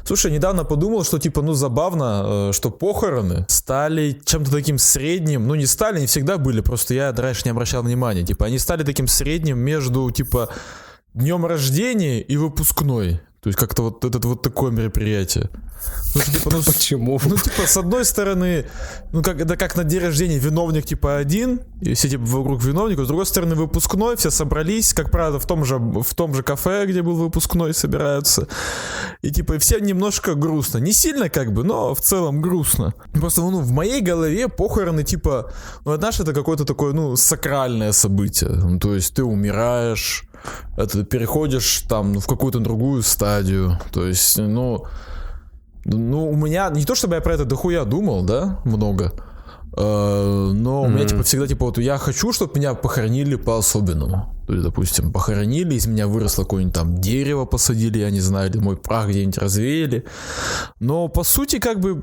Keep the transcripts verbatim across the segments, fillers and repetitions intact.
Слушай, недавно подумал, что типа, ну забавно, что похороны стали чем-то таким средним. Ну не стали, не всегда были, просто я раньше не обращал внимания. Типа они стали таким средним между типа днем рождения и выпускной. То есть как-то вот это вот такое мероприятие. Ну, типа, ну, почему? Ну, типа, с одной стороны, ну, как, это как на день рождения виновник, типа, один, и все, типа, вокруг виновника. С другой стороны, выпускной, все собрались, как правило, в том же, в том же кафе, где был выпускной, собираются. И, типа, все немножко грустно. Не сильно, как бы, но в целом грустно. Просто, ну, в моей голове похороны, типа, ну, знаешь, это какое-то такое, ну, сакральное событие. Ну, то есть ты умираешь, это переходишь, там, в какую-то другую стадию. То есть, ну... Ну, у меня, не то чтобы я про это дохуя думал, да, много, э, но у меня, mm-hmm. типа, всегда, типа, вот я хочу, чтобы меня похоронили по-особенному. То есть, допустим, похоронили, из меня выросло какое-нибудь там дерево посадили, я не знаю, или мой прах где-нибудь развеяли. Но, по сути, как бы,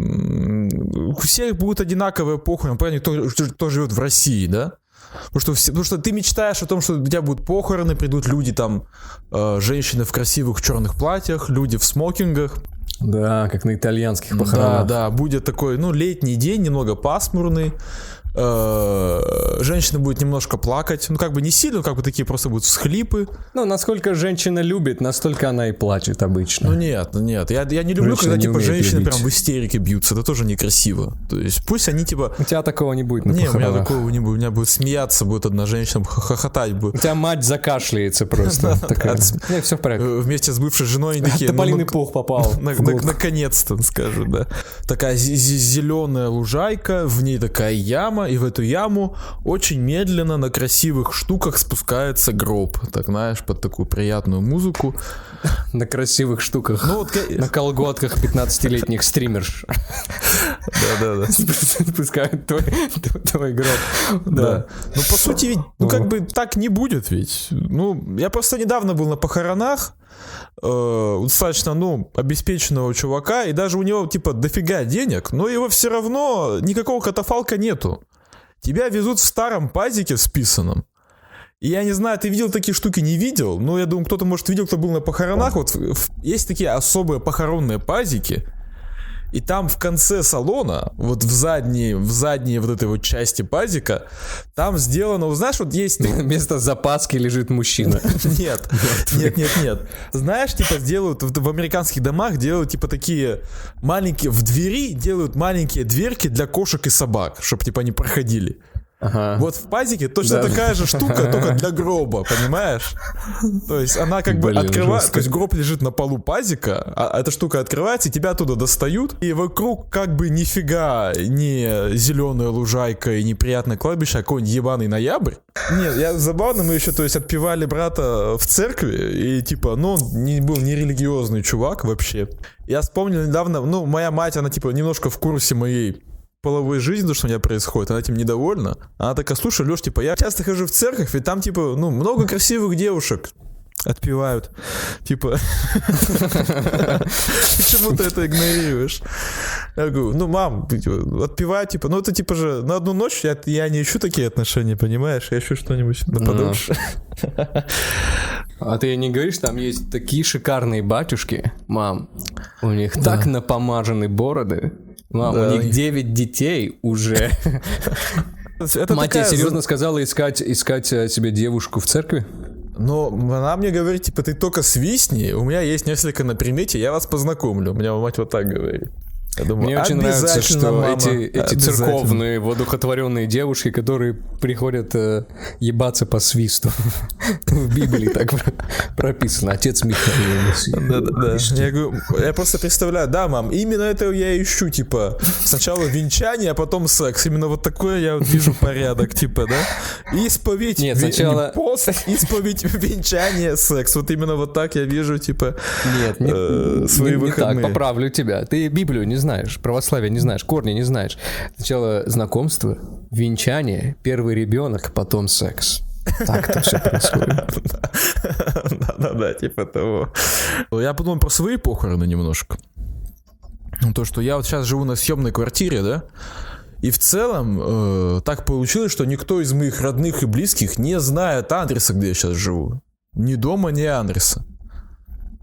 у всех будут одинаковые похороны, понятно, кто, кто живет в России, да? Потому что, все, потому что ты мечтаешь о том, что у тебя будут похороны, придут люди там, э, женщины в красивых черных платьях, люди в смокингах. Да, как на итальянских похоронах. Да, да, будет такой, ну, летний день, немного пасмурный. Женщина будет немножко плакать. Ну, как бы не сильно, как бы такие просто будут всхлипы. Ну, насколько женщина любит, настолько она и плачет обычно. Ну, нет, нет. Я, я не люблю, женщина когда, типа, женщины любить. Прям в истерике бьются. Это тоже некрасиво. То есть, пусть они, типа... У тебя такого не будет на не, похоронах. у меня такого не будет. У меня будет смеяться, будет одна женщина, хохотать будет. У тебя мать закашляется просто. Нет, все в порядке. Вместе с бывшей женой они такие... Тополиный пух попал. Наконец-то, скажу, да. Такая зеленая лужайка, в ней такая яма, и в эту яму очень медленно на красивых штуках спускается гроб. Так, знаешь, под такую приятную музыку. На красивых штуках. Ну, вот, на колготках пятнадцатилетних стримерш. Да-да-да. Спускают твой, твой гроб. Да. да. Ну, по сути, ведь, ну, как бы так не будет ведь. Ну, я просто недавно был на похоронах э, достаточно, ну, обеспеченного чувака, и даже у него, типа, дофига денег, но его все равно никакого катафалка нету. Тебя везут в старом пазике списанном. И я не знаю, ты видел такие штуки, не видел? Но я думаю, кто-то, может, видел, кто был на похоронах. Вот есть такие особые похоронные пазики. И там в конце салона, вот в задней, в задней вот этой вот части пазика, там сделано, вот знаешь, вот есть... Вместо запаски лежит мужчина. Нет, нет, нет, нет. Знаешь, типа делают, в американских домах делают типа такие маленькие, в двери делают маленькие дверки для кошек и собак, чтобы типа они проходили. Ага. Вот в пазике точно да. такая же штука, только для гроба, понимаешь? То есть она как бы открывается, то есть гроб лежит на полу пазика, а эта штука открывается, и тебя оттуда достают, и вокруг как бы нифига не зеленая лужайка и неприятное кладбище, а какой-нибудь ебаный ноябрь. Нет, я забавно, мы еще, то есть, отпевали брата в церкви, и типа, ну, он не был не религиозный чувак вообще. Я вспомнил недавно, ну, моя мать, она типа немножко в курсе моей половой жизни, то, что у меня происходит, она этим недовольна. Она такая, слушай, Лёш, типа, я часто хожу в церковь, и там, типа, ну, много красивых девушек отпевают. Типа, почему ты это игнорируешь? Я говорю, ну, мам, отпевают, типа, ну, это, типа же, на одну ночь я, я не ищу такие отношения, понимаешь? Я ищу что-нибудь подольше. А ты не говоришь, там есть такие шикарные батюшки, мам, у них так напомажены бороды. Мам, да. У них девять детей уже. Это мать такая... тебе серьезно сказала искать, искать себе девушку в церкви? Ну, она мне говорит, типа, ты только свистни, у меня есть несколько на примете, я вас познакомлю. У меня мать вот так говорит. Я думаю, мне очень нравится, что мама, эти, эти церковные, водухотворенные девушки, которые приходят э, ебаться по свисту. В Библии так прописано. Отец Михаил. Да-да-да. Я говорю, я просто представляю, да, мам, именно это я ищу, типа, сначала венчание, а потом секс. Именно вот такое я вижу порядок, типа, да? Исповедь, Нет, сначала... пост, исповедь, венчание, секс. Вот именно вот так я вижу, типа, Нет, не, э, свои не, выходные. Не так, поправлю тебя. Ты Библию не знаешь. знаешь, православие не знаешь, корни не знаешь. Сначала знакомство, венчание, первый ребенок, потом секс. Так-то все происходит. Да-да-да, типа того. Я подумал про свои похороны немножко. То, что я вот сейчас живу на съемной квартире, да, и в целом э, так получилось, что никто из моих родных и близких не знает адреса, где я сейчас живу. Ни дома, ни адреса.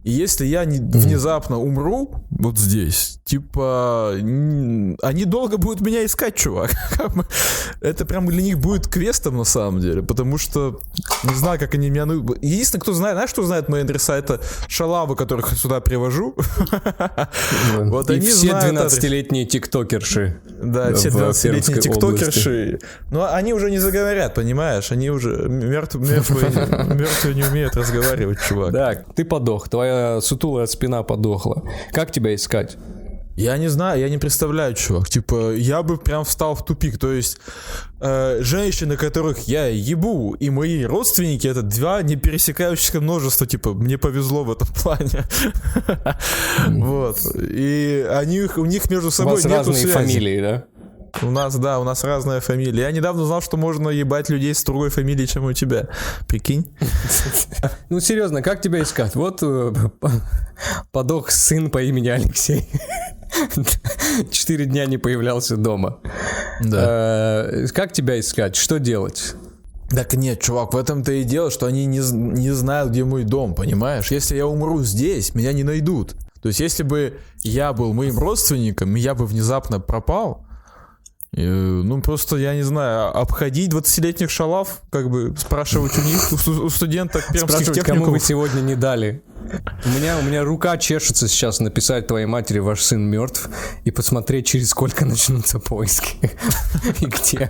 И если я не, внезапно умру вот здесь, типа, они долго будут меня искать, чувак. Это прям для них будет квестом на самом деле, потому что не знаю, как они меня... Единственное, кто знает, знаешь, что знает мои адреса, это шалавы, которых я сюда привожу. Вот они все двенадцатилетние тиктокерши. Да, все двенадцатилетние тиктокерши. Но они уже не заговорят, понимаешь? Они уже мертвые не умеют разговаривать, чувак. Да, ты подох, твоя сутулая спина подохла. Как тебя искать? Я не знаю, я не представляю, чувак. Типа, я бы прям встал в тупик. То есть, э, женщины, которых я ебу, и мои родственники, это два не пересекающихся множества. Типа, мне повезло в этом плане. Вот. И они, у них между собой нету связи. У вас разные фамилии, да? У нас, да, у нас разная фамилия. Я недавно узнал, что можно ебать людей с другой фамилией, чем у тебя. Прикинь? Ну, серьезно, как тебя искать? Вот подох сын по имени Алексей. Четыре дня не появлялся дома. Да. Как тебя искать? Что делать? Так нет, чувак, в этом-то и дело, что они не, не знают, где мой дом, понимаешь? Если я умру здесь, меня не найдут. То есть, если бы я был моим родственником, и я бы внезапно пропал... Ну, просто, я не знаю, обходить двадцатилетних шалав, как бы спрашивать у них, у, у студентов пермских техникумов. Кому вы сегодня не дали. У меня, у меня рука чешется сейчас написать твоей матери: ваш сын мертв, и посмотреть, через сколько начнутся поиски. И где.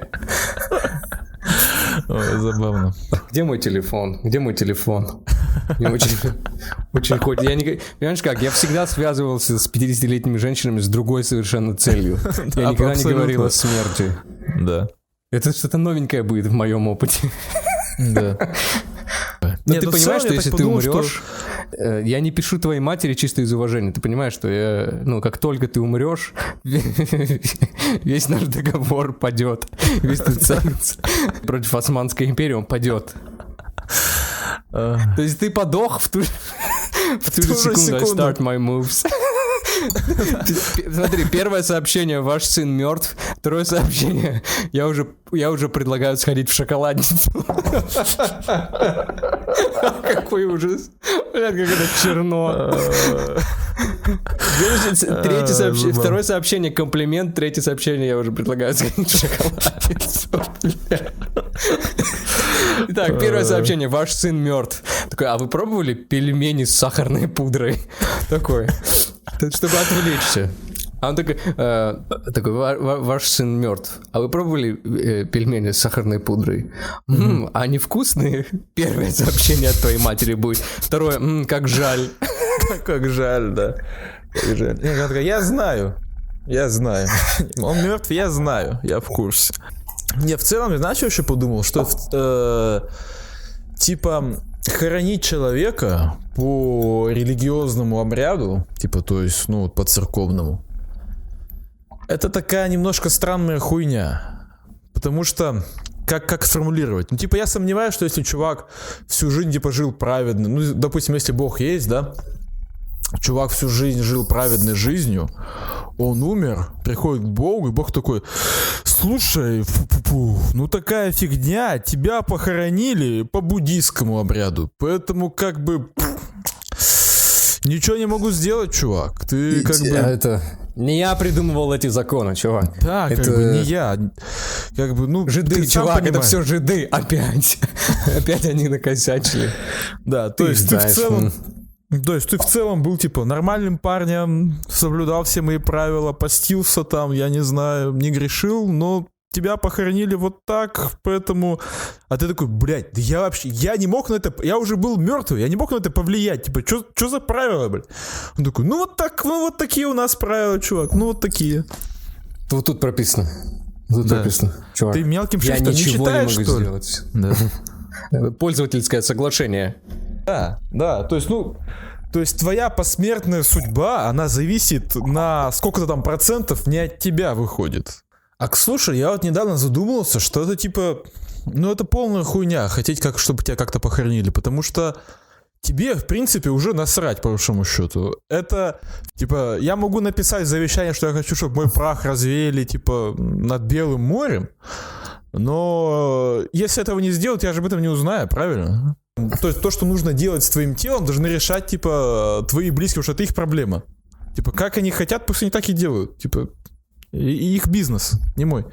Ой, забавно. Где мой телефон? Где мой телефон? Мне очень, очень хочется. Я не, понимаешь как, я всегда связывался с пятидесятилетними женщинами с другой совершенно целью. Я никогда не говорил о смерти. Да. Это что-то новенькое будет в моем опыте. Да. Но ты понимаешь, что если ты умрешь, я не пишу твоей матери чисто из уважения. Ты понимаешь, что я, ну, как только ты умрешь, весь наш договор падет. Весь этот союз против Османской империи, он падет. То есть ты подох в ту, в ту же секунду. I start my moves. Смотри, первое сообщение: ваш сын мертв. Второе сообщение: я уже, я уже предлагаю сходить в шоколадницу. Какой ужас. Блядь, как это черно. Третье сообщение, второе сообщение — комплимент. Третье сообщение: я уже предлагаю сходить в шоколадницу. Итак, первое сообщение: ваш сын мертв. Такой: а вы пробовали пельмени с сахарной пудрой? Такой, чтобы отвлечься. А он такой, э, такой: ваш сын мертв. А вы пробовали э, пельмени с сахарной пудрой? М-м, а они вкусные? Первое сообщение от твоей матери будет. Второе: м-м, как жаль. Как жаль, да. Как жаль. Я знаю. Я знаю. Он мертв, я знаю. Я в курсе. Не, в целом, знаешь, что я еще подумал? Что, э, типа, хоронить человека по религиозному обряду, типа, то есть, ну, по церковному, это такая немножко странная хуйня. Потому что, как, как сформулировать? Ну, типа, я сомневаюсь, что если чувак всю жизнь, типа, жил праведно, ну, допустим, если Бог есть, да, чувак всю жизнь жил праведной жизнью, он умер, приходит к Богу, и Бог такой: слушай, фу-фу-фу, ну такая фигня, тебя похоронили по буддийскому обряду, поэтому как бы ничего не могу сделать, чувак. Ты как бы... Это... Не я придумывал эти законы, чувак. Да, это... как бы не я. Как бы, ну, жиды, чувак, это все жиды. Опять. Опять они накосячили. Да, то есть ты в целом... То есть ты в целом был, типа, нормальным парнем, соблюдал все мои правила, постился там, я не знаю, не грешил, но тебя похоронили вот так, поэтому... А ты такой: блядь, да я вообще... Я не мог на это... Я уже был мертвый, я не мог на это повлиять. Типа, что за правила, блядь? Он такой: ну вот так, ну вот такие у нас правила, чувак, ну вот такие. Вот тут прописано. Тут да. прописано, чувак. Ты мелким шрифтом не читаешь, не могу что ли? сделать. Да. Пользовательское соглашение. Да, да, то есть, ну... То есть твоя посмертная судьба, она зависит на сколько-то там процентов не от тебя выходит. А слушай, я вот недавно задумался, что это типа... Ну это полная хуйня, хотеть, как, чтобы тебя как-то похоронили. Потому что тебе, в принципе, уже насрать, по большому счету. Это, типа, я могу написать завещание, что я хочу, чтобы мой прах развеяли, типа, над Белым морем. Но если этого не сделать, я же об этом не узнаю, правильно? То есть то, что нужно делать с твоим телом, должны решать, типа, твои близкие, потому что это их проблема. Типа, как они хотят, пусть они так и делают. Типа, и, и их бизнес, не мой.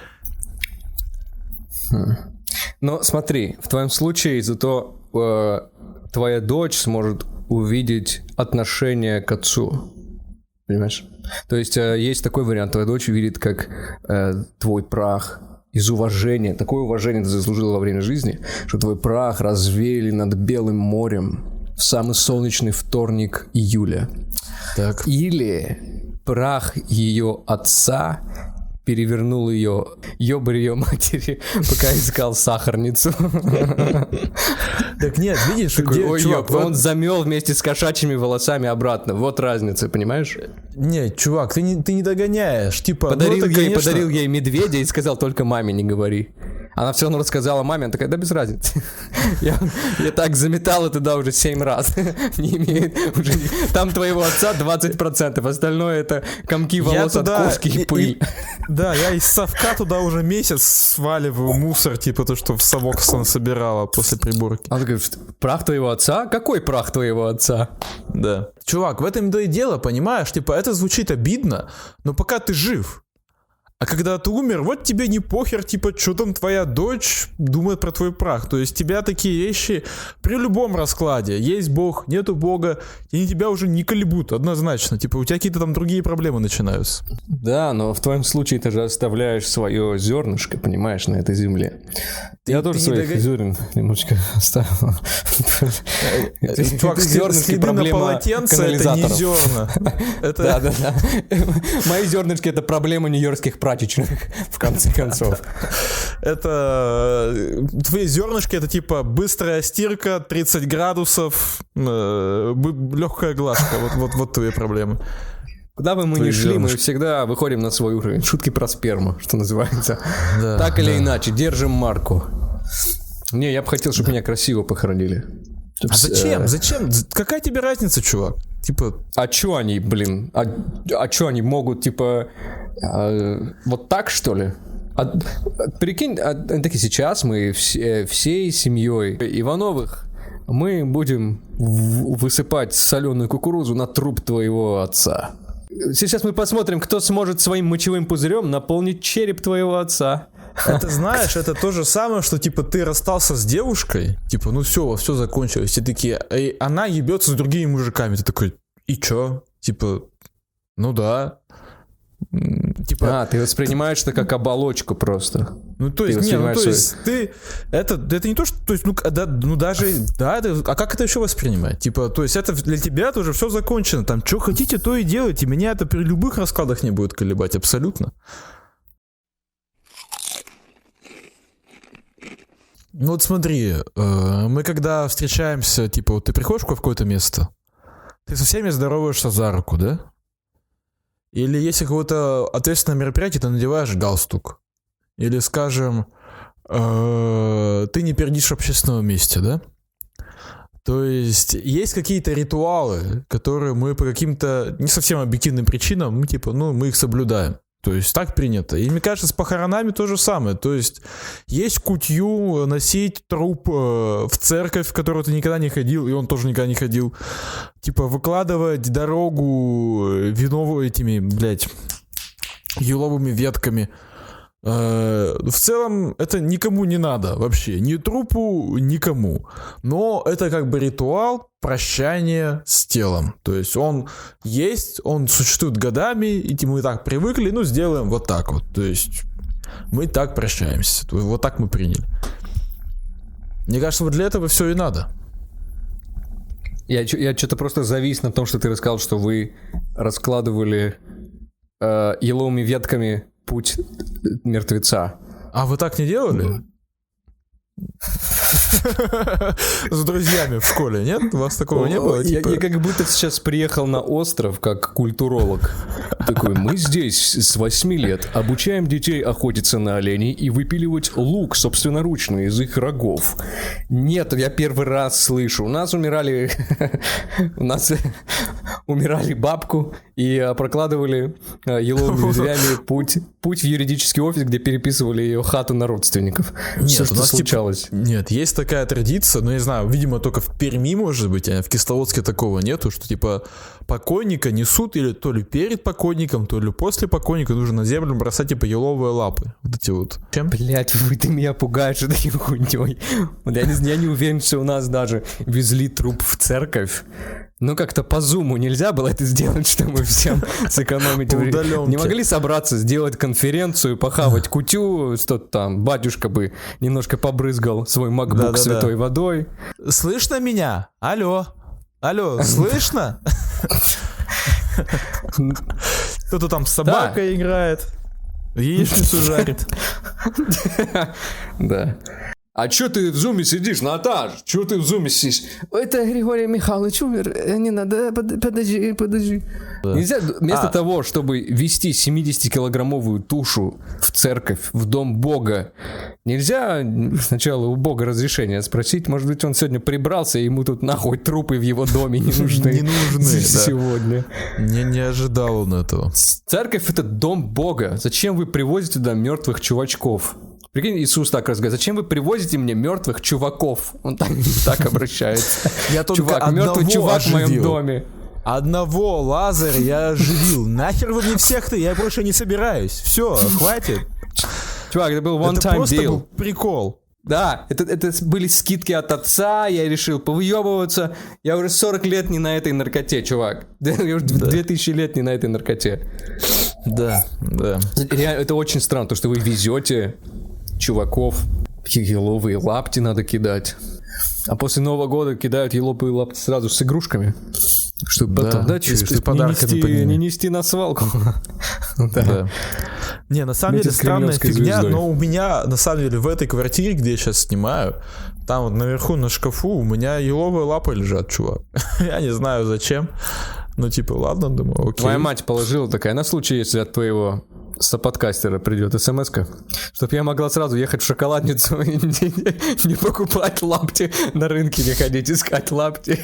Хм. Но смотри, в твоем случае зато э, твоя дочь сможет увидеть отношение к отцу. Понимаешь? То есть э, есть такой вариант, твоя дочь видит, как э, твой прах из уважения, такое уважение ты заслужил во время жизни, что твой прах развеяли над Белым морем в самый солнечный вторник июля. Так. Или прах ее отца перевернул ее, ёбарь ее матери, пока искал сахарницу. Так нет, видишь, такой, ой, чувак, он замел вместе с кошачьими волосами обратно. Вот разница, понимаешь? Нет, чувак, ты не, ты не догоняешь. Типа, подарил, ну, это, ей, конечно... подарил ей медведя и сказал, только маме не говори. Она все равно рассказала маме, она такая, да без разницы. я, я так заметала туда уже семь раз. Не имеет уже... Там твоего отца двадцать процентов, остальное это комки волос от туда... кошки и, и пыль. И... Да, я из совка туда уже месяц сваливаю мусор, типа то, что в совок собирала после приборки. Она говорит, прах твоего отца? Какой прах твоего отца? Да. Чувак, в этом-то и дело, понимаешь? Типа это звучит обидно, но пока ты жив. А когда ты умер, вот тебе не похер, типа, что там твоя дочь думает про твой прах. То есть тебя такие вещи при любом раскладе, есть Бог, нету Бога, и тебя уже не колебут, однозначно. Типа у тебя какие-то там другие проблемы начинаются. Да, но в твоем случае ты же оставляешь свое зернышко, понимаешь, на этой земле. Ты, Я тоже своих догад... зерен немножечко оставил. Чувак, следы на полотенце — это не зерна. Да, да, да. Мои зернышки — это проблема нью-йоркских прачечных, в конце концов. Это... Твои зернышки — это типа быстрая стирка, тридцать градусов, легкая глажка. Вот, вот, вот твои проблемы. Куда бы мы ни шли, мы всегда выходим на свой уровень. Шутки про сперму, что называется. Да, так или да. иначе, держим марку. Не, я бы хотел, чтобы меня красиво похоронили. А зачем? Зачем? Какая тебе разница, чувак? Типа... А чё они, блин? А, а чё они могут, типа... А, вот так, что ли? А, прикинь, а, таки сейчас мы все, всей семьей Ивановых мы будем высыпать соленую кукурузу на труп твоего отца. Сейчас мы посмотрим, кто сможет своим мочевым пузырем наполнить череп твоего отца. Это, знаешь, это то же самое, что, типа, ты расстался с девушкой, типа, ну все, все закончилось, все такие, и она ебется с другими мужиками, ты такой, и чё? Типа, ну да. Типа, а, ты воспринимаешь это как оболочку просто. Ну, то есть, не, ну, то есть, ты, это, это не то, что, то есть, ну, да, ну, даже, да, это, а как это еще воспринимать? Типа, то есть, это для тебя это уже все закончено, там, что хотите, то и делайте, меня это при любых раскладах не будет колебать, абсолютно. Ну, вот смотри, э, мы когда встречаемся, типа, вот ты приходишь в какое-то место, ты со всеми здороваешься за руку, да? Или если какое-то ответственное мероприятие, ты надеваешь галстук. Или, скажем, э, ты не пердишь в общественном месте, да? То есть есть какие-то ритуалы, которые мы по каким-то не совсем объективным причинам, мы типа, ну, мы их соблюдаем. То есть так принято. И мне кажется, с похоронами то же самое. То есть есть кутью носить труп э, в церковь, в которую ты никогда не ходил, и он тоже никогда не ходил. Типа выкладывать дорогу вино этими, блядь, еловыми ветками. Э, в целом это никому не надо вообще. Ни трупу, никому. Но это как бы ритуал прощания с телом. То есть он есть, он существует годами, и мы так привыкли, ну сделаем вот так вот. То есть мы так прощаемся. Вот так мы приняли. Мне кажется, вот для этого все и надо. Я, я что-то просто завис на том, что ты рассказал, что вы раскладывали э, еловыми ветками путь мертвеца. А вы так не делали? С друзьями в школе, нет? У вас такого не было? Я, я как будто сейчас приехал на остров как культуролог. такой, мы здесь с восьми лет обучаем детей охотиться на оленей и выпиливать лук собственноручно из их рогов. Нет, я первый раз слышу. У нас умирали... У нас умирали бабку и прокладывали еловыми ветвями путь, путь в юридический офис, где переписывали ее хату на родственников. Нет, Все, у что нас случалось. Типа, нет, есть такая традиция, но я не знаю, видимо, только в Перми, может быть, а в Кисловодске такого нету, что типа покойника несут или то ли перед покойником, то ли после покойника нужно на землю бросать типа еловые лапы. Вот эти вот. Чем? Блять, вы ты меня пугаешь этой хуйней. Я не, я не уверен, что у нас даже везли труп в церковь. Ну, как-то по зуму нельзя было это сделать, чтобы всем сэкономить время. Не могли собраться, сделать конференцию, похавать кутю, что-то там, батюшка бы немножко побрызгал свой макбук да, да, святой да. водой. Слышно меня? Алло? Алло, слышно? Кто-то там с собакой играет, яичницу жарит. Да. А чё ты в зуме сидишь, Наташ? Чё ты в зуме сидишь? Это Григорий Михайлович умер. Не надо, подожди, подожди. Да. Нельзя, вместо а. того, чтобы вести семидесятикилограммовую тушу в церковь, в дом Бога, нельзя сначала у Бога разрешения спросить, может быть, он сегодня прибрался, и ему тут нахуй трупы в его доме не нужны. Не нужны сегодня. Не, не ожидал он этого. Церковь — это дом Бога. Зачем вы привозите туда мертвых чувачков? Прикинь, Иисус так разговаривает. Зачем вы привозите мне мертвых чуваков? Он так, так обращается. Я только чувак, мертвый чувак оживил. В моем доме. Одного Лазаря я оживил. Нахер вы мне всех-то? Я больше не собираюсь. Все, хватит. Чувак, это был one-time deal. Это просто был прикол. Да, это, это были скидки от отца, я решил повыебываться. Я уже сорок лет не на этой наркоте, чувак. Я уже да. две тысячи лет не на этой наркоте. Да, да. Реально, это очень странно, то, что вы везете чуваков, еловые лапти надо кидать. А после Нового года кидают еловые лапти сразу с игрушками. Чтобы да, потом, да, через, чтобы не нести, не нести на свалку. Да. Да. Не, на самом деле странная фигня, но у меня, на самом деле, в этой квартире, где я сейчас снимаю, там вот наверху на шкафу у меня еловые лапы лежат, чувак. Я не знаю зачем. Ну, типа, ладно, думаю, окей. Твоя мать положила такая, на случай, если от твоего соподкастера придет смс-ка, чтобы я могла сразу ехать в шоколадницу и не, не покупать лапти на рынке, не ходить искать лапти.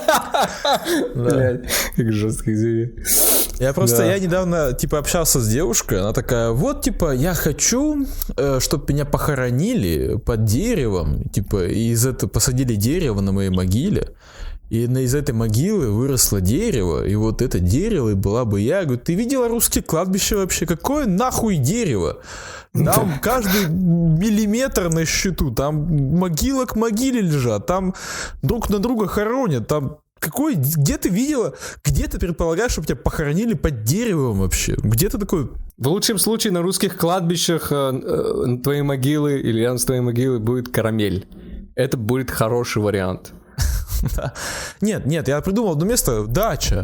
Блядь, как жестко, извини. Я просто, я недавно, типа, общался с девушкой, она такая, вот, типа, я хочу, чтобы меня похоронили под деревом, типа, и из этого посадили дерево на моей могиле. И из этой могилы выросло дерево, и вот это дерево, и была бы я. Я говорю, ты видела русские кладбища вообще? Какое нахуй дерево? Там каждый миллиметр на счету, там могила к могиле лежат, там друг на друга хоронят, там какой, где ты видела, где ты предполагаешь, чтобы тебя похоронили под деревом вообще? Где ты такой... В лучшем случае на русских кладбищах э, э, твоей могилы или рядом с твоей могилой будет карамель. Это будет хороший вариант. Да. Нет, нет, я придумал одно место, дача.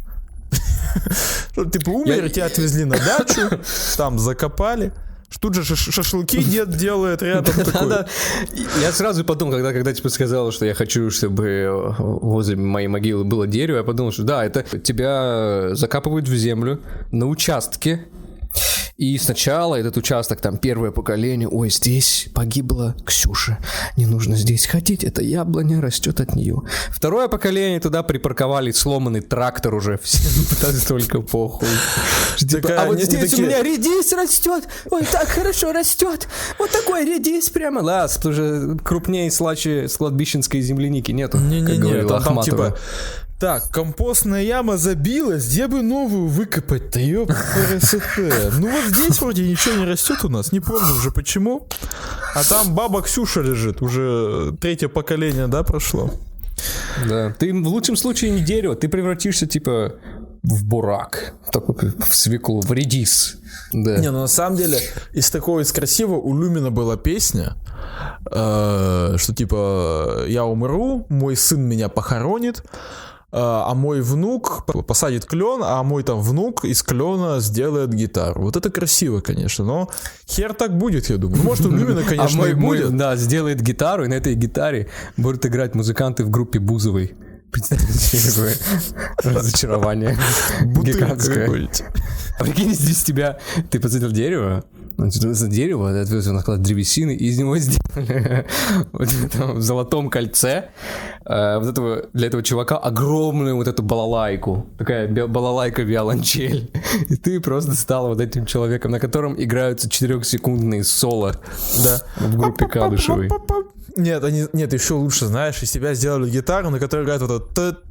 Типа умер, тебя отвезли на дачу, там закопали. Тут же шашлыки дед делает рядом такой. Я сразу подумал, когда, когда типа сказала, что я хочу, чтобы возле моей могилы было дерево, я подумал, что да, это тебя закапывают в землю на участке. И сначала этот участок, там, первое поколение, ой, здесь погибла Ксюша, не нужно здесь ходить, это яблоня растет от нее. Второе поколение, туда припарковали сломанный трактор уже, всем только похуй. А вот здесь у меня редис растет, ой, так хорошо растет, вот такой редис прямо. Лас, потому что крупнее и слаще с кладбищенской земляники нету, как говорила Ахматова. Так, компостная яма забилась, где бы новую выкопать-то, ёп, Ну вот здесь вроде ничего не растет у нас, не помню уже почему. А там баба Ксюша лежит, уже третье поколение, да, прошло. Да, ты в лучшем случае не дерево, ты превратишься типа в бурак, такой, в свеклу, в редис. Да. Не, ну на самом деле, из такого, из красивого у Люмина была песня, э, что типа я умру, мой сын меня похоронит, а мой внук посадит клен, а мой там внук из клена сделает гитару. Вот это красиво, конечно, но хер так будет, я думаю. Может, у Люмина, конечно, а мой, и будет. Мой, да, сделает гитару, и на этой гитаре будут играть музыканты в группе Бузовой. Представляете, какое разочарование гигантское. Прикинь, здесь тебя... Ты посадил дерево, за дерево, ты отвез его на склад древесины, и из него сделали вот в этом золотом кольце э, вот этого, для этого чувака огромную вот эту балалайку. Такая балалайка-виолончель. И ты просто стал вот этим человеком, на котором играются четырехсекундные соло. Да. В группе Кадышевой. Нет, они, нет, еще лучше, знаешь, из себя сделали гитару, на которой играет вот это...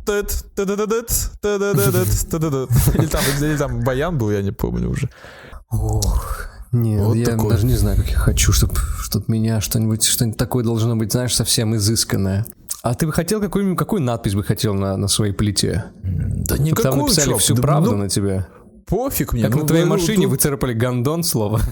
Или там, или там баян был, я не помню уже. Ох, нет, вот я такой. Даже не знаю, как я хочу, чтобы чтоб меня что-нибудь, что-нибудь такое должно быть, знаешь, совсем изысканное. А ты бы хотел, какую, какую надпись бы хотел на, на своей плите? Да никакую, там написали чувак, всю да, правду ну, на тебя. Пофиг мне. Как ну, на твоей ну, машине ну, выцарапали гондон слово.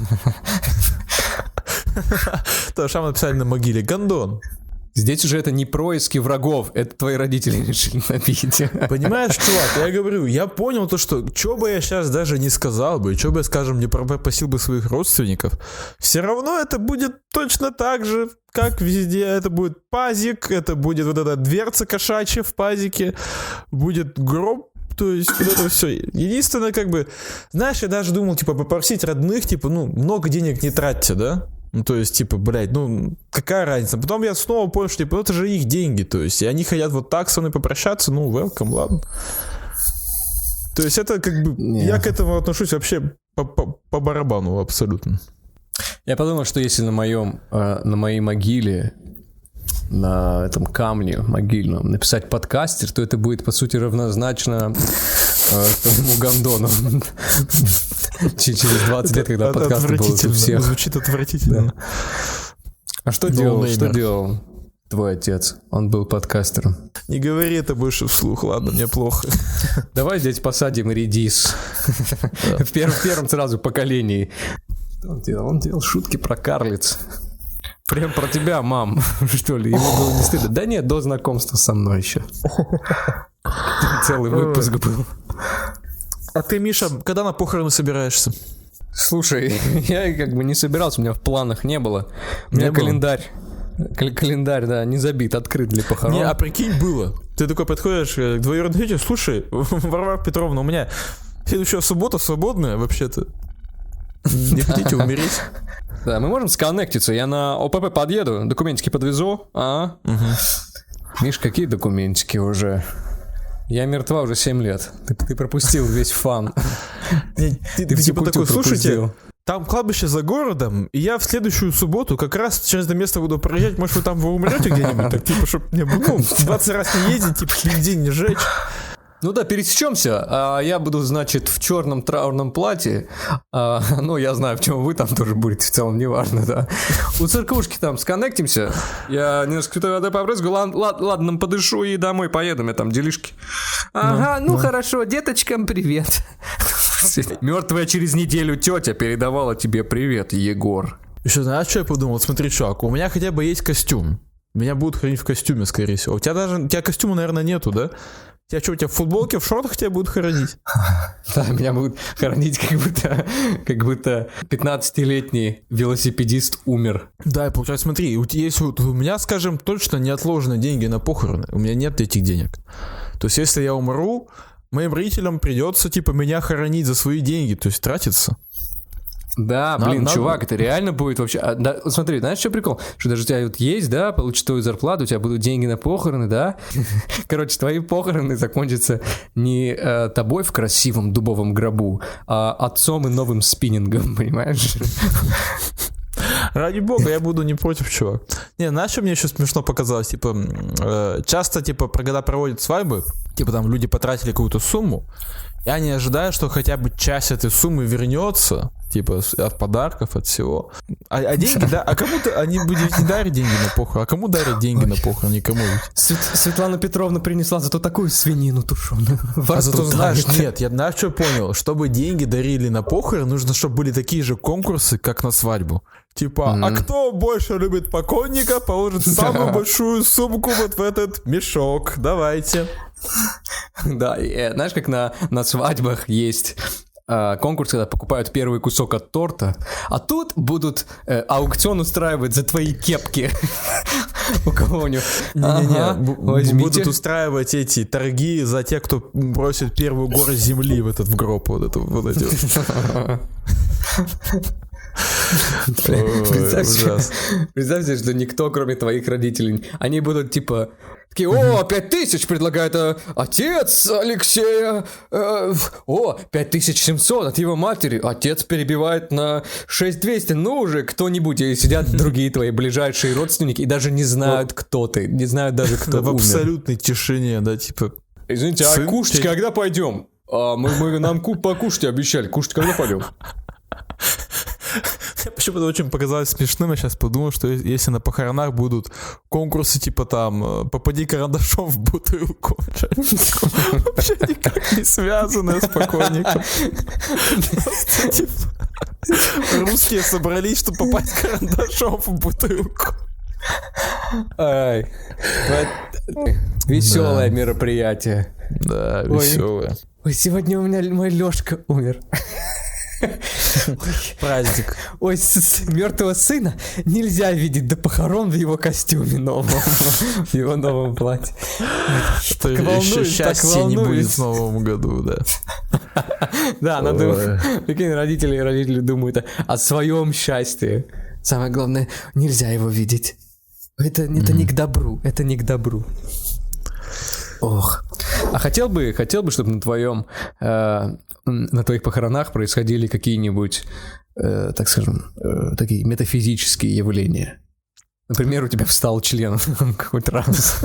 То же самое написали на могиле. Гондон. Здесь уже это не происки врагов, это твои родители решили набить. Понимаешь, чувак, я говорю, я понял то, что что бы я сейчас даже не сказал бы, что бы я, скажем, не попросил бы своих родственников, все равно это будет точно так же, как везде. Это будет пазик, это будет вот эта дверца кошачья в пазике, будет гроб. То есть вот это все. Единственное, как бы, знаешь, я даже думал, типа, попросить родных, типа, ну, много денег не тратьте, да? Ну, то есть, типа, блядь, ну, какая разница? Потом я снова понял, что, типа, ну, это же их деньги, то есть, и они хотят вот так со мной попрощаться, ну, welcome, ладно. То есть, это, как бы, Нет. я к этому отношусь вообще по, по, по барабану абсолютно. Я подумал, что если на моем, э, на моей могиле, на этом камне могильном написать подкастер, то это будет, по сути, равнозначно э, твоему гондону. Через двадцать лет, когда подкасты будут у всех. Звучит отвратительно. Да. А что делал, что делал твой отец? Он был подкастером. Не говори это больше вслух, ладно, мне плохо. Давай здесь посадим редис. В первом сразу поколении. Что он делал? Он делал шутки про карлиц. Прям про тебя, мам, что ли? Ему было не стыдно. Да нет, до знакомства со мной еще. Целый выпуск был. А ты, Миша, когда на похороны собираешься? Слушай, я как бы не собирался, у меня в планах не было. У меня не календарь. Кал- календарь, да, не забит, открыт для похорон. Не, а прикинь, было. Ты такой подходишь к двоюродной тете, слушай, Варвара Петровна, у меня следующая суббота свободная, вообще-то. Не хотите умереть? Да, мы можем сконнектиться. Я на ОПП подъеду, документики подвезу. А? Угу. Миш, какие документики уже? Я мертва уже семь лет. Ты, ты пропустил весь фан. Ты, ты, ты типа такой, слушайте, там кладбище за городом, и я в следующую субботу как раз через это место буду проезжать. Может, вы там вы умрете где-нибудь? Так, типа, чтобы мне ну, двадцать раз не ездить, типа, нигде не жечь. Ну да, пересечемся. А я буду, значит, в черном траурном платье. А, ну, я знаю, в чем вы там тоже будете, в целом, неважно, да. У церквушки там сконнектимся. Я несколько воды побрызгаю. Ладно, ладно, подышу и домой поеду, у меня там делишки. Ага, ну, ну хорошо, деточкам привет. Мертвая через неделю тетя передавала тебе привет, Егор. Еще знаешь, что я подумал? Смотри, чувак, у меня хотя бы есть костюм. Меня будут хранить в костюме, скорее всего. У тебя даже, у тебя костюма, наверное, нету, да? Тебя что, у тебя в футболке, в шортах тебя будут хоронить? Да, меня будут хоронить, как будто, как будто пятнадцатилетний велосипедист умер. Да, и получается, смотри, у, есть, у меня, скажем, точно не отложены деньги на похороны. У меня нет этих денег. То есть, если я умру, моим родителям придется, типа, меня хоронить за свои деньги, то есть, тратиться. Да, блин, надо, чувак, надо. Это реально будет вообще... А, да, смотри, знаешь, что прикол? Что даже у тебя вот есть, да, получишь твою зарплату, у тебя будут деньги на похороны, да? Короче, твои похороны закончатся не э, тобой в красивом дубовом гробу, а отцом и новым спиннингом, понимаешь? Ради бога, я буду не против, чувак. Не, знаешь, что мне еще смешно показалось? Типа, э, часто, типа, когда проводят свадьбы, типа, там люди потратили какую-то сумму, я не ожидаю, что хотя бы часть этой суммы вернется, типа, от подарков, от всего. А, а деньги, да, а кому-то, они будут не дарят деньги на похорон, а кому дарят деньги на похорон? Никому ведь. Свет, Светлана Петровна принесла зато такую свинину тушеную. А зато, знаешь, нет, я знаешь, что понял? Чтобы деньги дарили на похорон, нужно, чтобы были такие же конкурсы, как на свадьбу. Типа, mm-hmm. а кто больше любит покойника, положит самую большую сумку вот в этот мешок. Давайте. Да, и, знаешь, как на, на свадьбах есть э, конкурс, когда покупают первый кусок от торта, а тут будут э, аукцион устраивать за твои кепки. У кого у него? Не-не-не, Ага, б- возьмите. будут устраивать эти торги за тех, кто бросит первую гору земли в этот в гроб. Вот это вот эти вот. Ой, Представьте, ужас. представьте, что никто, кроме твоих родителей, они будут типа такие: о, пять тысяч предлагает э, отец Алексея, э, о, пять тысяч семьсот от его матери, отец перебивает на шесть тысяч двести, ну уже кто-нибудь, и сидят другие твои ближайшие родственники и даже не знают, кто ты, не знают даже, кто В умер. абсолютной тишине, да, типа. Извините, а Сын кушать тебе- когда пойдем? А мы, мы нам ку- покушать обещали, кушать когда пойдем? Мне почему-то очень показалось смешным. Я сейчас подумал, что е- если на похоронах будут конкурсы типа там э, «Попади карандашом в бутылку». Вообще никак не связанное с покойником. Просто, типа, русские собрались, чтобы попасть карандашом в бутылку. Ай, веселое мероприятие. Да, Ой. веселое. Ой, сегодня у меня мой Лёшка умер. Праздник. Ой, мертвого сына нельзя видеть до похорон в его костюме новом, в его новом платье. Что Так еще волнуюсь, так счастья не волнуюсь. будет в новом году, да. Да, она Ой. думает, прикинь, родители, родители думают о своем счастье. Самое главное, нельзя его видеть. Это, это не к добру, это не к добру. Ох. А хотел бы, хотел бы, чтобы на твоем, э, на твоих похоронах происходили какие-нибудь, э, так скажем, э, такие метафизические явления. Например, у тебя встал член какой-то раз.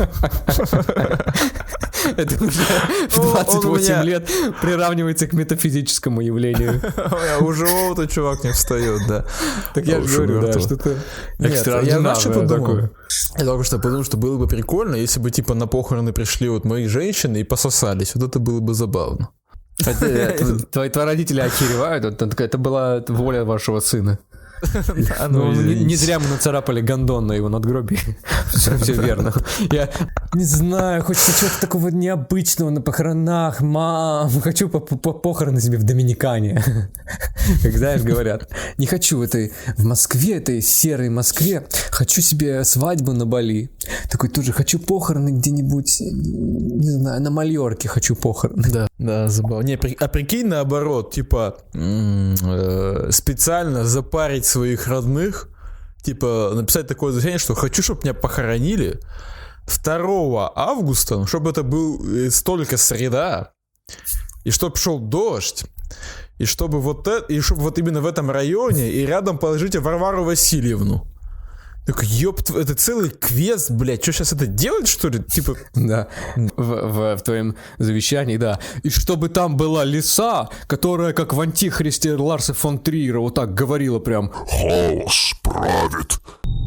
Это уже в двадцать восемь лет приравнивается к метафизическому явлению. А у живого-то чувак не встает, да. Так я А же уж говорю, да, мертвого. что-то Нет, я знаешь, что экстраординарное подумал? такое. Я только что подумал, что было бы прикольно, если бы типа на похороны пришли вот мои женщины и пососались. Вот это было бы забавно. Хотя, это- Твои твои родители охеревают, это это была воля вашего сына. Да, Ну, ну, не, не извините. зря мы нацарапали гондон на его надгробии. Все, все верно. Я не знаю, хочется чего-то такого необычного на похоронах. Мам, хочу по по- похороны себе в Доминикане. Как знаешь, говорят. Не хочу этой в Москве, этой серой Москве. Хочу себе свадьбу на Бали. Такой тоже хочу похороны где-нибудь, не знаю, на Мальорке хочу похороны. Да, да, забавно. Не, при- а прикинь наоборот, типа м, э, специально запарить своих родных, типа написать такое заявление, что хочу, чтобы меня похоронили второго августа, ну, чтобы это был э, столько среда, и чтобы шел дождь, и чтобы вот это, и чтобы вот именно в этом районе, и рядом положите Варвару Васильевну. Так, ёпт, это целый квест, блядь, что сейчас это делать, что ли? Типа, Да, в, в, в твоем завещании, да. И чтобы там была лиса, которая, как в «Антихристе» Ларса фон Триера, вот так говорила прям: Хаос правит.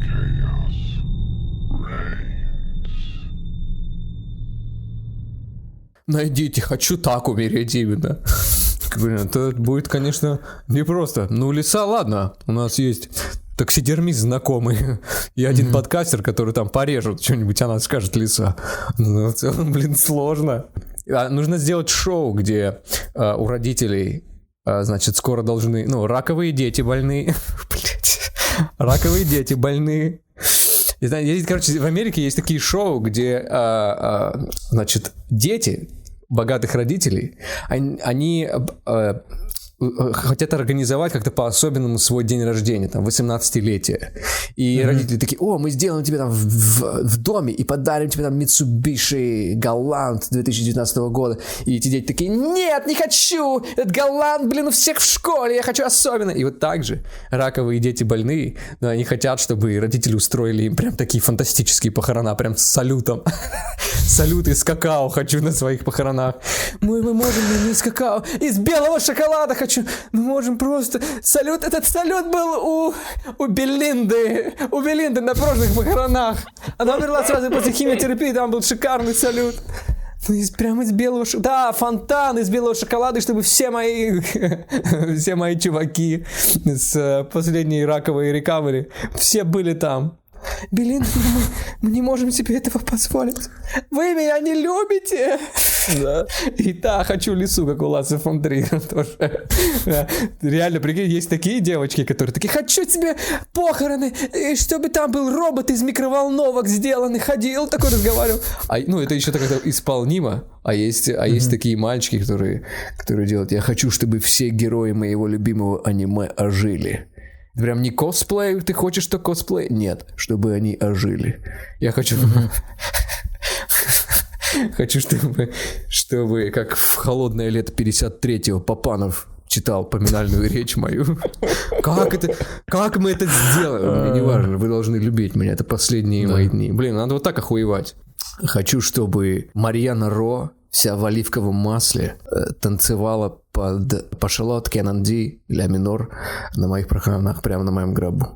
найдите, хочу так умереть именно. Блин, это будет, конечно, непросто. Ну, лиса, ладно, у нас есть таксидермист знакомый и один mm-hmm. подкастер, который там порежет что-нибудь, она скажет лиса. Но в целом, блин, сложно. А, нужно сделать шоу, где а, у родителей, а, значит, скоро должны, ну, раковые дети больные. Блять, раковые дети больные. И, знаете, короче, в Америке есть такие шоу, где, а, а, значит, дети богатых родителей, они, они а, хотят организовать как-то по-особенному свой день рождения, там, восемнадцатилетие. И mm-hmm. родители такие: о, мы сделаем тебе там в, в, в доме и подарим тебе там Mitsubishi Galant две тысячи девятнадцатого года. И эти дети такие: нет, не хочу! Этот Galant, блин, у всех в школе, я хочу особенно. И вот так же раковые дети больные, но они хотят, чтобы родители устроили им прям такие фантастические похорона, прям с салютом. Салют из какао хочу на своих похоронах. Мы, мы можем не из какао, из белого шоколада хочу. Мы можем просто... Салют, этот салют был у, у Белинды. У Белинды на прошлых похоронах. Она умерла сразу после химиотерапии, там был шикарный салют. Ну, из, прямо из белого шоколада. Да, фонтан из белого шоколада, чтобы все мои... все мои чуваки с последней раковой рекавери, все были там. Белинда, мы, мы не можем себе этого позволить. Вы меня не любите. Да. И да, хочу лису, как у Лассе фон Триера тоже. Реально, прикинь, есть такие девочки, которые такие, хочу тебе похороны, и чтобы там был робот из микроволновок сделанный, ходил, такой разговаривал. А, ну, это еще так исполнимо. А есть, а mm-hmm. есть такие мальчики, которые, которые делают, я хочу, чтобы все герои моего любимого аниме ожили. Прям не косплей, ты хочешь, что косплей? Нет, чтобы они ожили. Я хочу... Хочу, чтобы, чтобы, как в холодное лето пятьдесят третьего Папанов читал поминальную речь мою. Как это, как мы это сделаем? Мне не важно, вы должны любить меня, это последние да. мои дни. Блин, надо вот так охуевать. Хочу, чтобы Марьяна Ро вся в оливковом масле э, танцевала под Пашалот Кенанди ля минор на моих похоронах, прямо на моем гробу.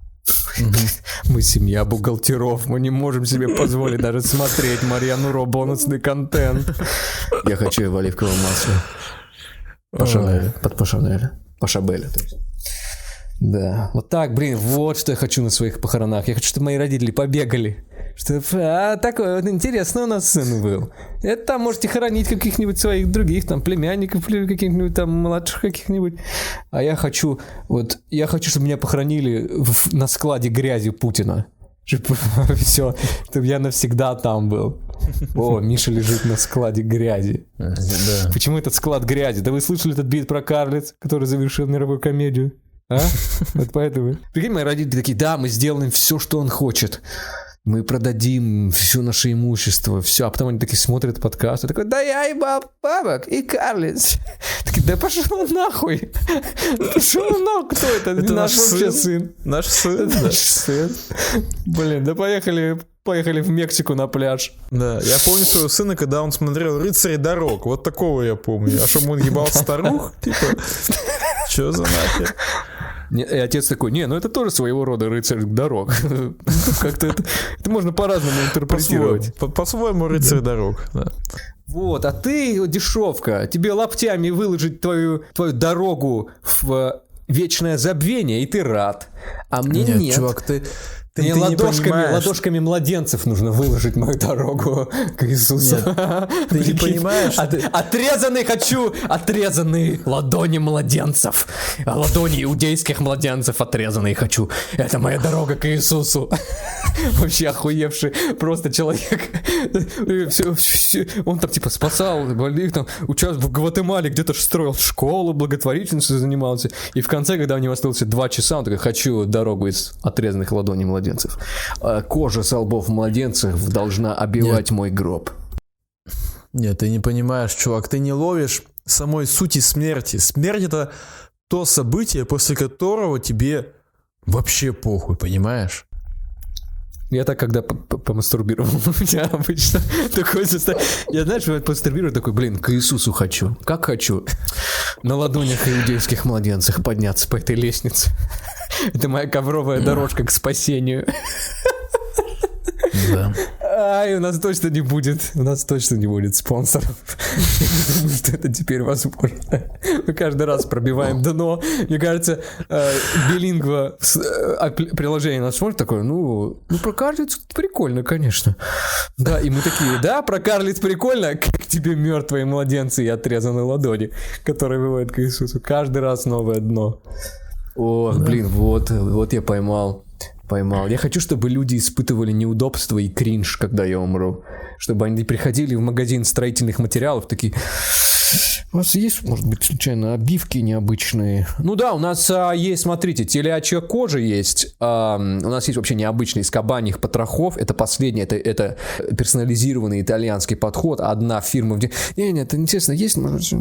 Мы семья бухгалтеров, мы не можем себе позволить даже смотреть Марьяну Ро бонусный контент. Я хочу ее в оливковом масле. По Шанелю, под по Шанелю, по Шабелю, то есть. Да, вот так, блин, вот что я хочу на своих похоронах. Я хочу, чтобы мои родители побегали. Что, а, такой вот интересный у нас сын был. Это там можете хоронить каких-нибудь своих других там племянников или каких-нибудь там младших каких-нибудь. А я хочу, вот, я хочу, чтобы меня похоронили в, на складе грязи Путина. Все, чтобы я навсегда там был. О, Миша лежит на складе грязи. Да. Почему этот склад грязи? Да вы слышали этот бит про Карлиц, который завершил мировую комедию? А? Вот поэтому. Прикинь, мои родители такие, да, мы сделаем все, что он хочет. Мы продадим все наше имущество, все. А потом они такие смотрят подкаст и такой, да я и баб, бабок, и Карлиц. Такие, да пошел нахуй. Пошел нахуй, кто это? Это наш вообще сын. сын. Наш сын. Наш сын. Блин, да поехали, поехали в Мексику на пляж. Да, я помню своего сына, когда он смотрел «Рыцарей дорог». Вот такого я помню. А что, он ебал старух? Типа, что за нахер? И отец такой, не, ну это тоже своего рода рыцарь дорог. Как-то это, это можно по-разному интерпретировать. По-своему, по-своему рыцарь да. дорог. Да. Вот, а ты, дешевка, тебе лаптями выложить твою, твою дорогу в вечное забвение, и ты рад. А мне нет. Нет. Чувак, ты... Ты, Мне ты ладошками, ладошками младенцев нужно выложить мою дорогу к Иисусу. Нет, ты не понимаешь? От, отрезанный хочу, отрезанные ладони младенцев. Ладони иудейских младенцев отрезанные хочу. Это моя дорога к Иисусу. Вообще охуевший просто человек. Все, все, он там типа спасал больных, там участвовал в Гватемале, где-то строил школу, благотворительностью занимался. И в конце, когда у него осталось два часа, он такой, хочу дорогу из отрезанных ладоней младенцев. Кожа со лбов младенцев должна обивать Нет. мой гроб. Нет, ты не понимаешь, чувак, ты не ловишь самой сути смерти. Смерть — это то событие, после которого тебе вообще похуй, понимаешь? Я так, когда помастурбировал, у меня обычно такое состояние. Я, знаешь, помастурбирую, такой, блин, к Иисусу хочу. Как хочу. На ладонях иудейских младенцах подняться по этой лестнице. Это моя ковровая дорожка к спасению. Да. Ай, у нас точно не будет, у нас точно не будет спонсоров. Я не думаю, что это теперь возможно. Мы каждый раз пробиваем дно. Мне кажется, билингва приложение нас смотрит такое, ну, ну про Карлиц прикольно, конечно. Да, и мы такие, да, про Карлиц прикольно, как тебе мертвые младенцы и отрезанные ладони, которые выводят к Иисусу. Каждый раз новое дно. О, блин, вот, вот я поймал. Поймал. Я хочу, чтобы люди испытывали неудобства и кринж, когда я умру. Чтобы они приходили в магазин строительных материалов, такие... У вас есть, может быть, случайно обивки необычные? Ну да, у нас а, есть, смотрите, телячья кожа есть. А, у нас есть вообще необычный из кабаньих потрохов. Это последний, это, это персонализированный итальянский подход. Одна фирма... Не-не, это интересно, есть...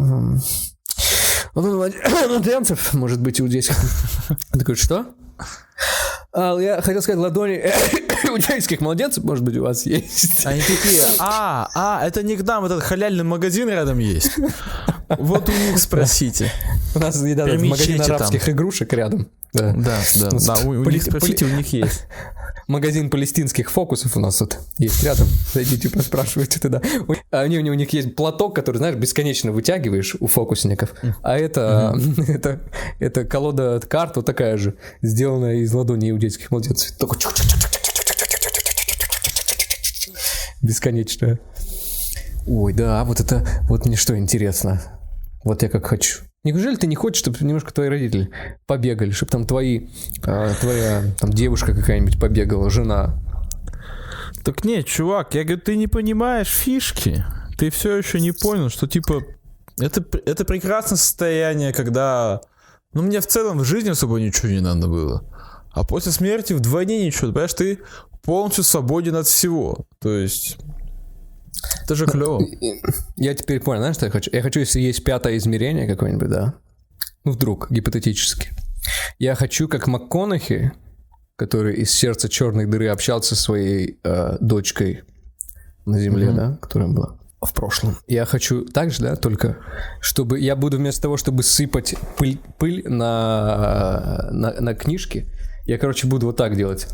Младенцев, может быть, у здесь... Такой, что? А, я хотел сказать, ладони иудейских младенцев, может быть, у вас есть. Они такие, а, а, это не к нам, этот халяльный магазин рядом есть. Вот у них спросите. У нас недавно магазин арабских игрушек рядом. Да, да, да, да у, у них спросите, у них есть. Магазин палестинских фокусов у нас тут есть рядом. Зайдите, поспрашивайте туда. Они, у них есть платок, который, знаешь, бесконечно вытягиваешь у фокусников. А это, mm-hmm. это, это колода карт вот такая же, сделанная из ладоней иудейских младенцев. Только бесконечная. Ой, да, вот это, вот мне что интересно. Вот я как хочу. Неужели ты не хочешь, чтобы немножко твои родители побегали, чтобы там твои, э, твоя там девушка какая-нибудь побегала, жена? Так нет, чувак, я говорю, ты не понимаешь фишки. Ты все еще не понял, что типа это, это прекрасное состояние, когда... Ну, мне в целом в жизни особо ничего не надо было. А после смерти вдвойне ничего. Понимаешь, ты полностью свободен от всего. То есть... Это же клево. Я теперь понял, знаешь, что я хочу? Я хочу, если есть пятое измерение какое-нибудь, да? Ну, вдруг, гипотетически. Я хочу, как МакКонахи, который из сердца черной дыры общался со своей э, дочкой на земле, mm-hmm. да, которая была в прошлом. Я хочу так же, да, только чтобы я буду вместо того, чтобы сыпать пыль, пыль на, на, на книжки, я, короче, буду вот так делать.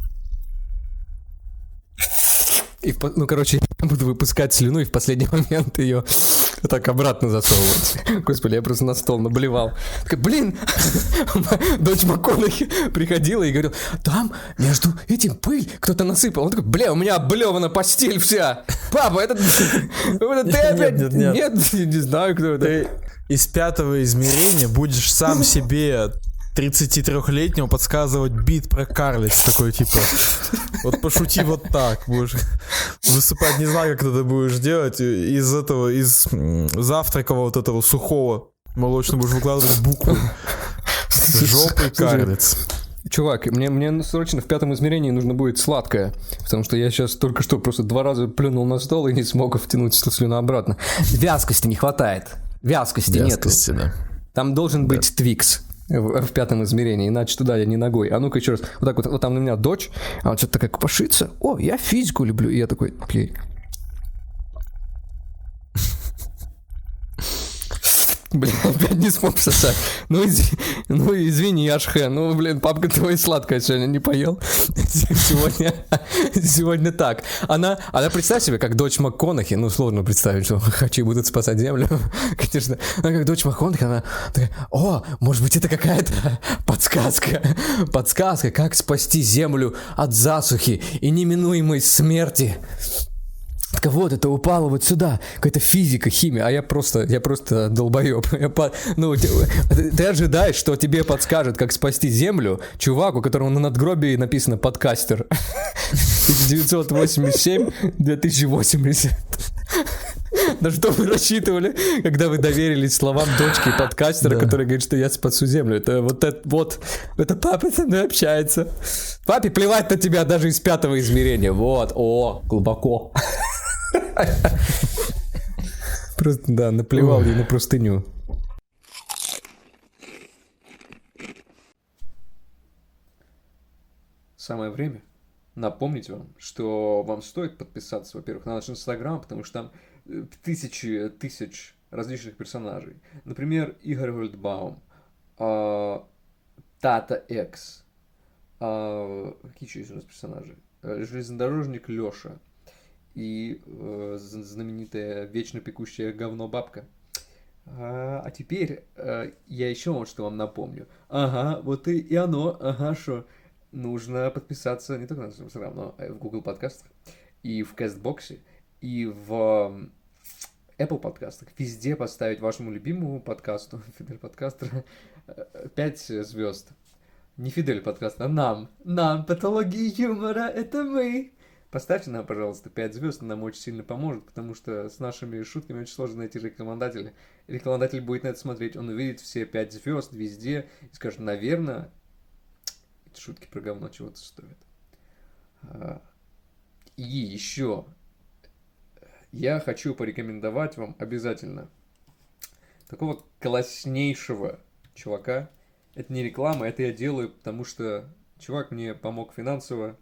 И, ну, короче, я буду выпускать слюну и в последний момент ее так обратно засовывать. Господи, я просто на стол наблевал. Такая, блин, дочь МакКонахи приходила и говорила, там между этим пыль кто-то насыпал. Он такой, бля, у меня облевана постель вся. Папа, это, это ты опять... Нет, нет, нет. Нет, не знаю, кто это. Ты из пятого измерения будешь сам себе... тридцатитрёхлетнему подсказывать бит про Карлиц, такой типа, вот пошути вот так, будешь высыпать, не знаю, как это будешь делать, из этого, из завтракового вот этого сухого молочного будешь выкладывать буквы жопой Карлиц. Чувак, мне, мне срочно в пятом измерении нужно будет сладкое, потому что я сейчас только что просто два раза плюнул на стол и не смог втянуть слюну обратно. Вязкости не хватает, вязкости, вязкости нету. Да. Там должен быть да. Твикс. В, в пятом измерении, иначе туда я не ногой. А ну-ка еще раз. Вот так вот, вот там у меня дочь, а он что-то такая копошится. О, я физику люблю. И я такой, окей. Блин, опять не смог сосать. Ну, извини, ну извини, Ашхе. Ну, блин, папка твой сладкое сегодня не поел. Сегодня, сегодня так. Она, она, представь себе, как дочь МакКонахи. Ну, сложно представить, что хочу будут спасать землю. Конечно. Она как дочь МакКонахи, она такая, о, может быть, это какая-то подсказка. Подсказка, как спасти землю от засухи и неминуемой смерти. Так вот, это упало вот сюда. Какая-то физика, химия. А я просто, я просто долбоеб. Я по, ну, ты, ты ожидаешь, что тебе подскажет, как спасти землю чувак, у которого на надгробии написано «подкастер». тысяча девятьсот восемьдесят семь - две тысячи восемьдесят. На что вы рассчитывали, когда вы доверились словам дочки подкастера, да. который говорит, что я спасу землю? Это вот это вот, это папа со мной общается. Папе плевать на тебя даже из пятого измерения. Вот, о, глубоко. Просто, да, наплевал ей на простыню. Самое время напомнить вам, что вам стоит подписаться, во-первых, на наш Инстаграм, потому что там тысячи тысяч различных персонажей. Например, Игорь Гольдбаум, Тата Экс. Какие еще есть у нас персонажи? Железнодорожник Леша. И э, знаменитая вечно пекущая говно бабка. А, а теперь э, я еще вот что вам напомню. Ага, вот и, и оно, ага, что нужно подписаться не только на Инстаграм, но и в Google подкастах, и в Кастбоксе, и в Apple подкастах. Везде поставить вашему любимому подкасту, Фидель подкастера, пять звезд. Не Фидель подкаст, а нам. Нам, патологии юмора, это мы. Поставьте нам, пожалуйста, пять звезд, нам очень сильно поможет, потому что с нашими шутками очень сложно найти рекламодателя. Рекламодатель будет на это смотреть, он увидит все пять звезд везде и скажет, наверное, эти шутки про говно чего-то стоят. И еще я хочу порекомендовать вам обязательно такого класснейшего чувака. Это не реклама, это я делаю, потому что чувак мне помог финансово.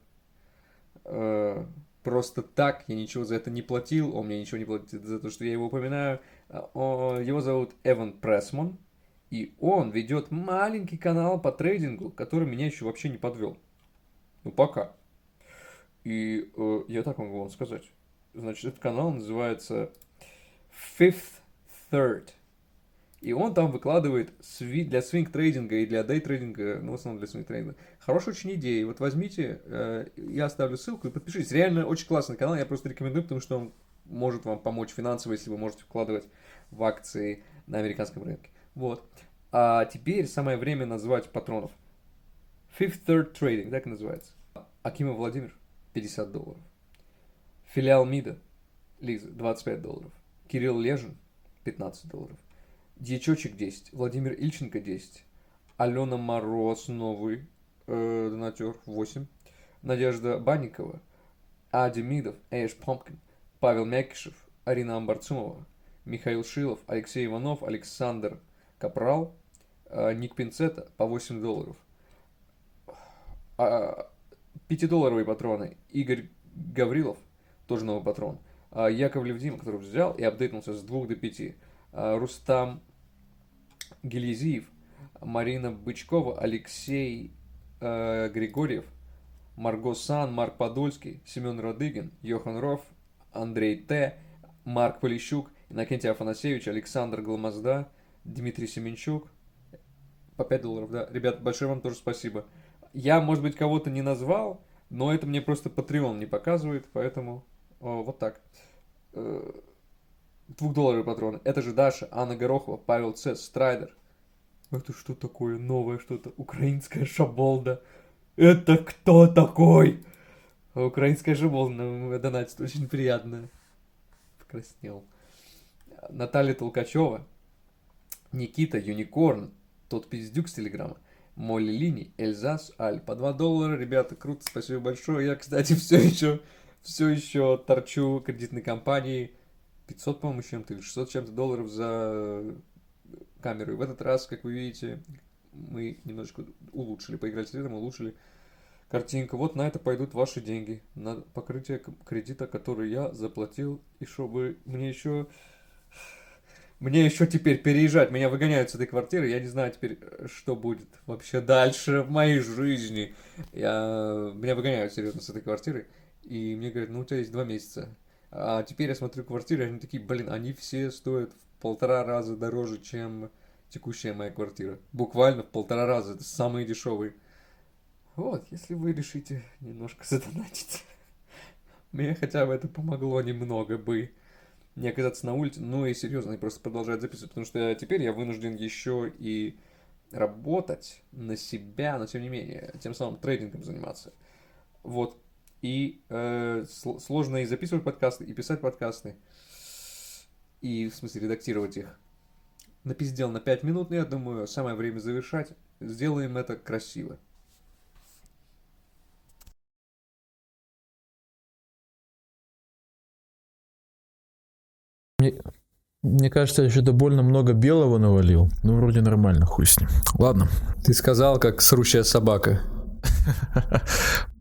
Просто так, я ничего за это не платил, он мне ничего не платит за то, что я его упоминаю. Его зовут Эван Прессман, и он ведет маленький канал по трейдингу, который меня еще вообще не подвел. Ну, пока. И э, я так могу вам сказать. Значит, этот канал называется Fifth Third. И он там выкладывает для свинг-трейдинга и для дей-трейдинга, ну, в основном для свинг-трейдинга, хорошие очень идеи. Вот возьмите, э, я оставлю ссылку и подпишитесь. Реально очень классный канал, я просто рекомендую, потому что он может вам помочь финансово, если вы можете вкладывать в акции на американском рынке. Вот. А теперь самое время назвать патронов. Fifth Third Trading, так и называется. Акимов Владимир, пятьдесят долларов. Филиал МИДа, Лиза, двадцать пять долларов. Кирилл Лежин, пятнадцать долларов. Дьячочек, десять. Владимир Ильченко, десять. Алена Мороз, новый э, донатер, восемь. Надежда Банникова, А. Демидов, Эш Помпкин, Павел Мякишев, Арина Амбарцумова, Михаил Шилов, Алексей Иванов, Александр Капрал, э, Ник Пинцета по восемь долларов. А, пятидолларовые патроны. Игорь Гаврилов, тоже новый патрон. А, Яковлев Дима, который взял и апдейтнулся с двух до пяти. А, Рустам Гильязиев, Марина Бычкова, Алексей э, Григорьев, Марго Сан, Марк Подольский, Семен Радыгин, Йохан Роф, Андрей Т, Марк Полищук, Иннокентий Афанасьевич, Александр Гламазда, Дмитрий Семенчук. По пять долларов, да. Ребят, большое вам тоже спасибо. Я, может быть, кого-то не назвал, но это мне просто Patreon не показывает, поэтому о, вот так. Двухдолларовые патроны. Это же Даша, Анна Горохова, Павел Ц, Страйдер. Это что такое? Новое что-то. Украинская шаболда. Это кто такой? Украинская шаболда донатит. Очень приятно. Покраснел. Наталья Толкачева. Никита Юникорн. Тот пиздюк с Телеграма. Молли Лини, Эльзас, Аль. По два доллара, ребята, круто, спасибо большое. Я, кстати, все еще, все еще торчу кредитной компании. пятьсот, по-моему, чем-то, или шестьсот чем-то долларов за камеру. И в этот раз, как вы видите, мы немножечко улучшили, поиграли с цветом, улучшили картинку. Вот на это пойдут ваши деньги. На покрытие кредита, который я заплатил. И чтобы мне еще... Мне еще теперь переезжать, меня выгоняют с этой квартиры, я не знаю теперь, что будет вообще дальше в моей жизни. Я... Меня выгоняют серьезно с этой квартиры, и мне говорят, ну у тебя есть два месяца. А теперь я смотрю квартиры, они такие, блин, они все стоят в полтора раза дороже, чем текущая моя квартира. Буквально в полтора раза, это самые дешевые. Вот, если вы решите немножко задонатить, мне хотя бы это помогло немного бы. Не оказаться на улице, ну и серьезно, и просто продолжать записывать, потому что теперь я вынужден еще и работать на себя, но тем не менее, тем самым трейдингом заниматься. Вот. И э, сложно и записывать подкасты, и писать подкасты, и, в смысле, редактировать их. Напиздел на пять минут, но я думаю, самое время завершать. Сделаем это красиво. Мне, мне кажется, я что-то больно много белого навалил. Ну, вроде нормально, хуй с ним. Ладно. Ты сказал, как срущая собака.